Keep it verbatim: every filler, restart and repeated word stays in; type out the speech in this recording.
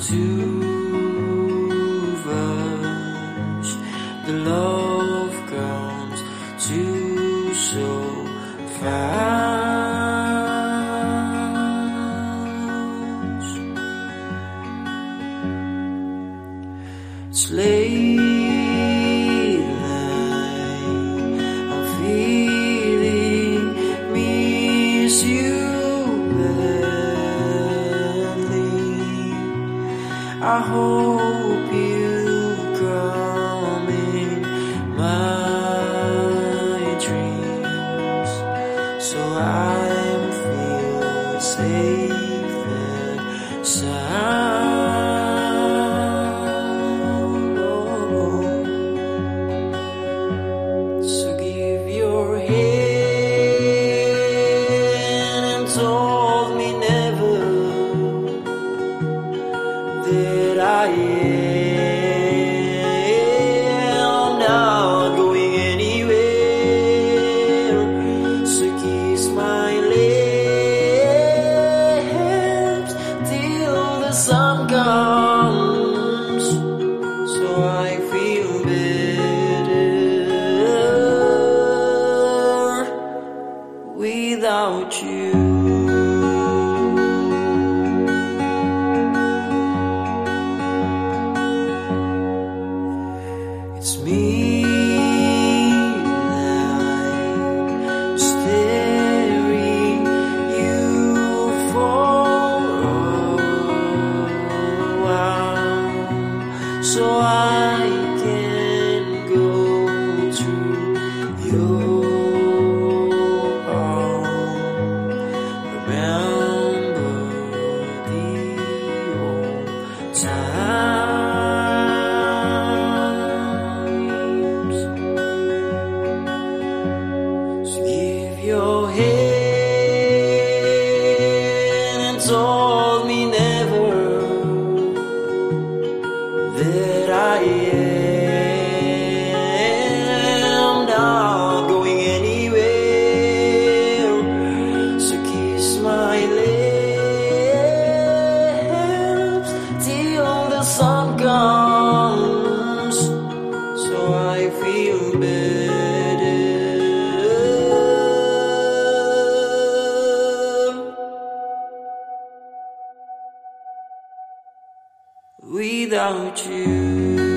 too rush. The love comes too so fast. It's late night, I'm feeling miss you badly. I hope you come in my dreams, so I feel safe and sound. So give your hand and told me never that I am not going anywhere. So kiss my lips till the sun comes, so I feel better without you. It's midnight, staring you for a while, so I can go through your arm. Remember the old times. Give your hand and told me never that I am not going anywhere. So kiss my lips till the sun comes, so I feel better without you.